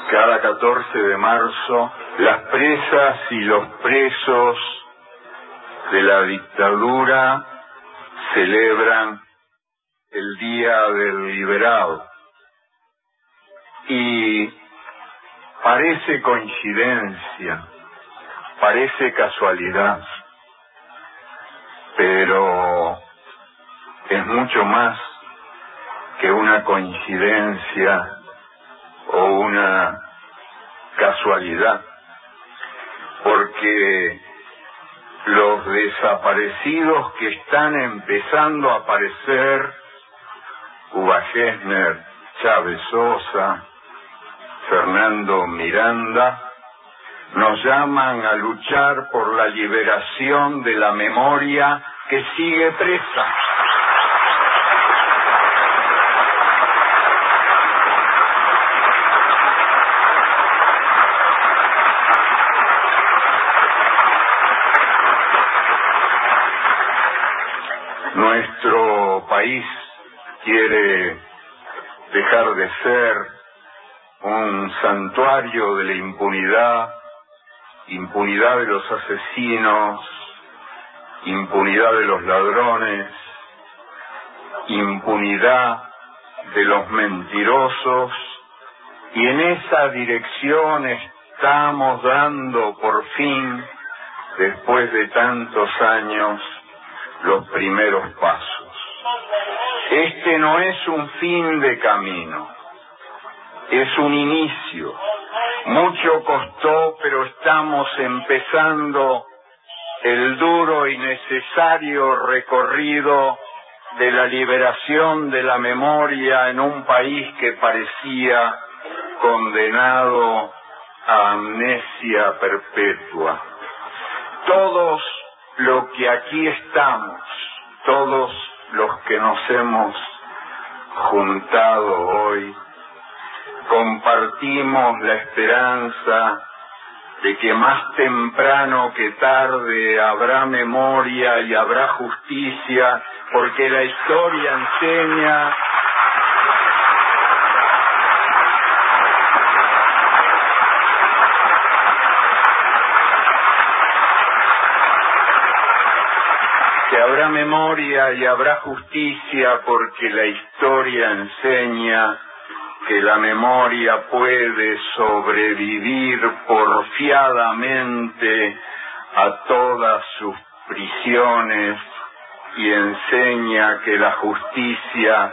Cada 14 de marzo, las presas y los presos de la dictadura celebran el Día del Liberado. Y parece coincidencia, parece casualidad, pero es mucho más que una coincidencia o una casualidad, porque los desaparecidos que están empezando a aparecer, Uva Gessner, Chávez Sosa, Fernando Miranda, nos llaman a luchar por la liberación de la memoria que sigue presa. Nuestro país quiere dejar de ser un santuario de la impunidad, impunidad de los asesinos, impunidad de los ladrones, impunidad de los mentirosos, y en esa dirección estamos dando por fin, después de tantos años, los primeros pasos. Este no es un fin de camino, es un inicio. Mucho costó, pero estamos empezando el duro y necesario recorrido de la liberación de la memoria en un país que parecía condenado a amnesia perpetua. Todos los que aquí estamos, todos los que nos hemos juntado hoy, compartimos la esperanza de que más temprano que tarde habrá memoria y habrá justicia, porque la historia enseña que habrá memoria y habrá justicia, porque la historia enseña que la memoria puede sobrevivir porfiadamente a todas sus prisiones, y enseña que la justicia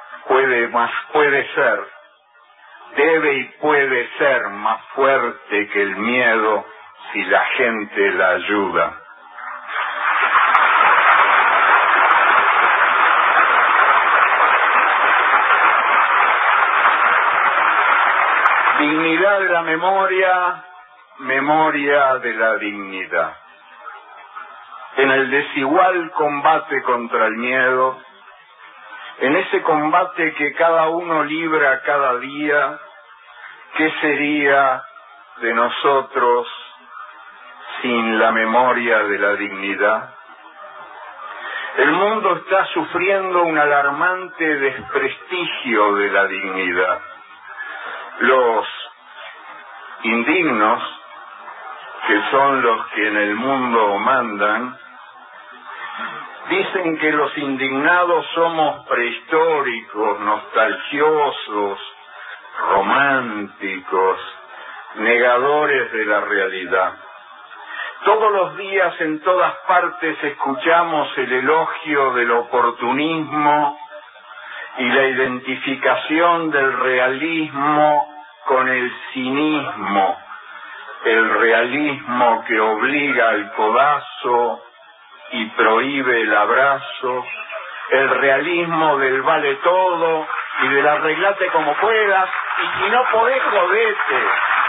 debe y puede ser más fuerte que el miedo si la gente la ayuda. Dignidad de la memoria, memoria de la dignidad. En el desigual combate contra el miedo, en ese combate que cada uno libra cada día, ¿qué sería de nosotros sin la memoria de la dignidad? El mundo está sufriendo un alarmante desprestigio de la dignidad. Los indignos, que son los que en el mundo mandan, dicen que los indignados somos prehistóricos, nostalgiosos, románticos, negadores de la realidad. Todos los días en todas partes escuchamos el elogio del oportunismo y la identificación del realismo con el cinismo, el realismo que obliga al codazo y prohíbe el abrazo, el realismo del vale todo y del arreglate como puedas, y si no podés, jodete.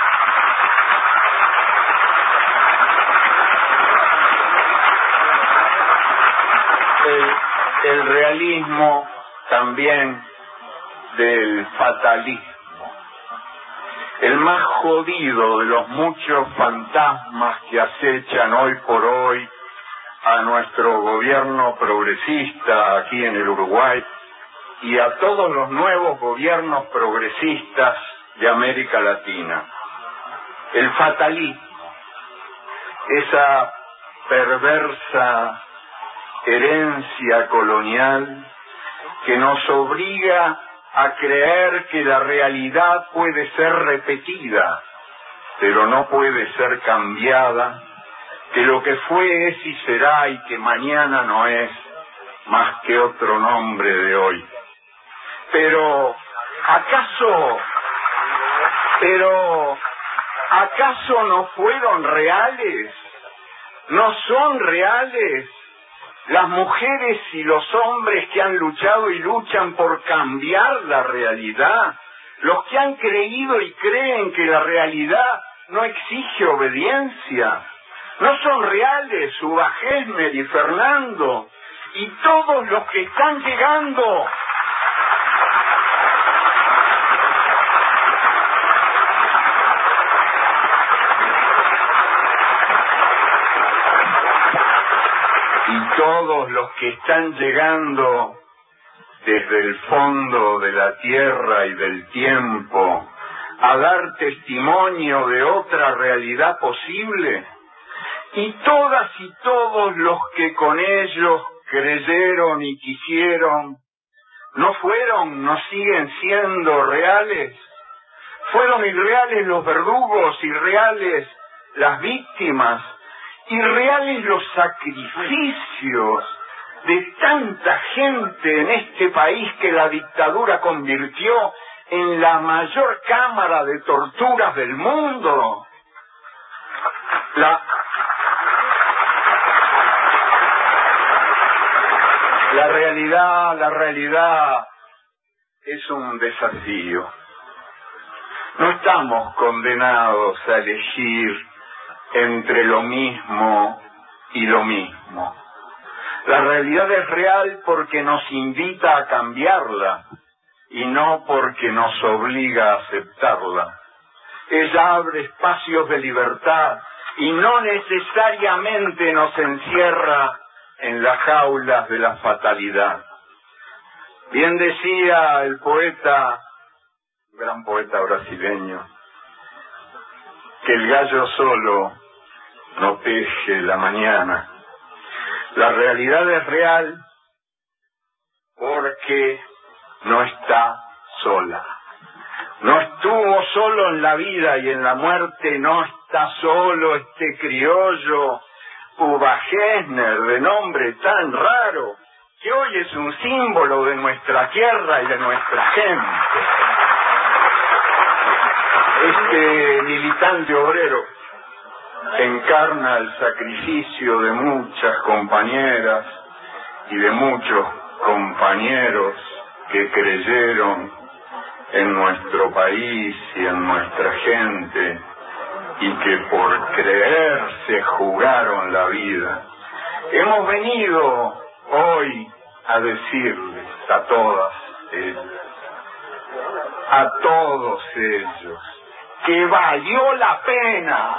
El realismo también del fatalismo, el más jodido de los muchos fantasmas que acechan hoy por hoy a nuestro gobierno progresista aquí en el Uruguay y a todos los nuevos gobiernos progresistas de América Latina. El fatalismo, esa perversa herencia colonial que nos obliga a creer que la realidad puede ser repetida, pero no puede ser cambiada, que lo que fue es y será y que mañana no es más que otro nombre de hoy. Pero ¿acaso no fueron reales? ¿No son reales las mujeres y los hombres que han luchado y luchan por cambiar la realidad? Los que han creído y creen que la realidad no exige obediencia. ¿No son reales Uva Gesmer y Fernando y todos los que están llegando? Y todos los que están llegando desde el fondo de la tierra y del tiempo a dar testimonio de otra realidad posible, y todas y todos los que con ellos creyeron y quisieron, ¿no fueron, no siguen siendo reales? Fueron irreales los verdugos, irreales las víctimas, irreales los sacrificios de tanta gente en este país que la dictadura convirtió en la mayor cámara de torturas del mundo. La realidad es un desafío. No estamos condenados a elegir entre lo mismo y lo mismo. La realidad es real porque nos invita a cambiarla y no porque nos obliga a aceptarla. Ella abre espacios de libertad y no necesariamente nos encierra en las jaulas de la fatalidad. Bien decía el poeta, gran poeta brasileño, que el gallo solo no teje la mañana. La realidad es real porque no está sola. No estuvo solo en la vida y en la muerte, no está solo este criollo Uva Gesmer, de nombre tan raro, que hoy es un símbolo de nuestra tierra y de nuestra gente. Este militante obrero encarna el sacrificio de muchas compañeras y de muchos compañeros que creyeron en nuestro país y en nuestra gente y que por creer se jugaron la vida. Hemos venido hoy a decirles a todas ellas, a todos ellos, que valió la pena.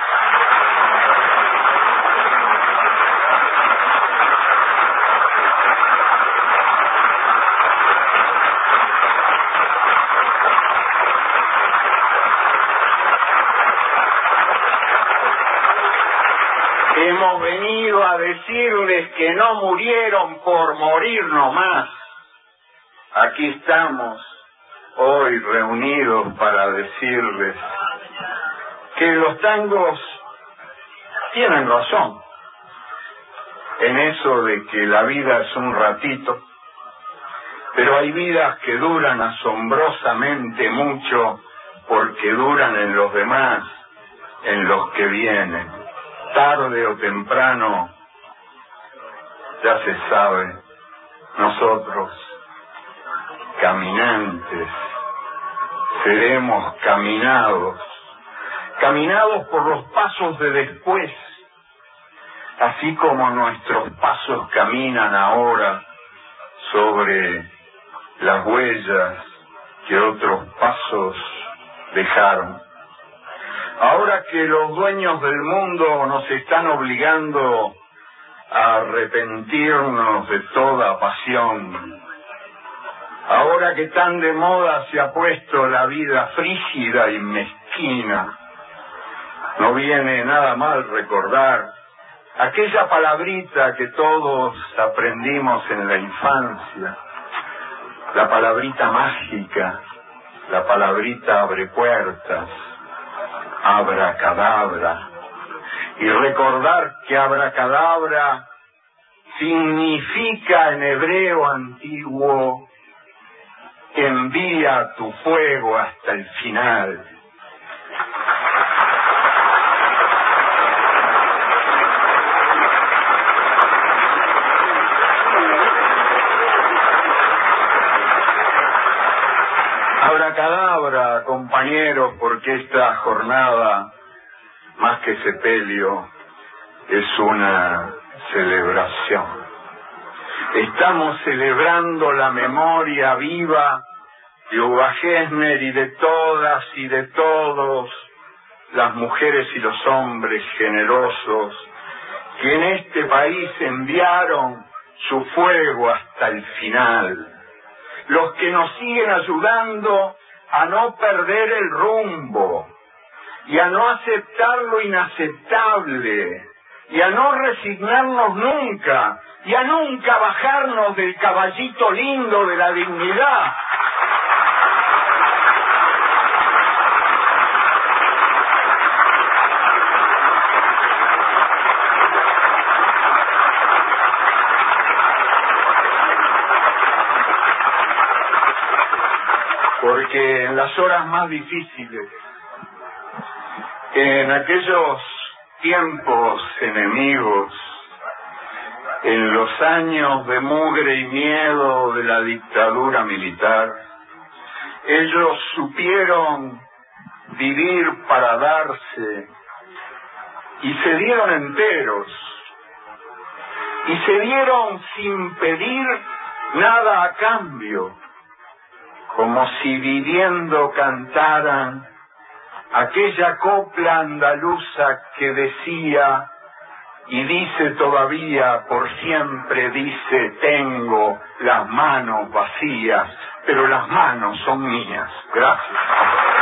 Hemos venido a decirles que no murieron por morir nomás. Aquí estamos hoy reunidos para decirles que los tangos tienen razón en eso de que la vida es un ratito, pero hay vidas que duran asombrosamente mucho porque duran en los demás, en los que vienen. Tarde o temprano, ya se sabe, nosotros, caminantes, seremos caminados por los pasos de después, así como nuestros pasos caminan ahora sobre las huellas que otros pasos dejaron. Ahora que los dueños del mundo nos están obligando a arrepentirnos de toda pasión, ahora ahora que tan de moda se ha puesto la vida frígida y mezquina, no viene nada mal recordar aquella palabrita que todos aprendimos en la infancia, la palabrita mágica, la palabrita abre puertas, abracadabra, y recordar que abracadabra significa en hebreo antiguo envía tu fuego hasta el final. Abracadabra, compañeros, porque esta jornada, más que sepelio, es una celebración. Estamos celebrando la memoria viva de Uva Gessner y de todas y de todos las mujeres y los hombres generosos que en este país enviaron su fuego hasta el final. Los que nos siguen ayudando a no perder el rumbo y a no aceptar lo inaceptable y a no resignarnos nunca y a nunca bajarnos del caballito lindo de la dignidad. Porque en las horas más difíciles, en aquellos tiempos enemigos, en los años de mugre y miedo de la dictadura militar, ellos supieron vivir para darse y se dieron enteros y se dieron sin pedir nada a cambio, como si viviendo cantaran aquella copla andaluza que decía y dice todavía, por siempre dice, tengo las manos vacías, pero las manos son mías. Gracias.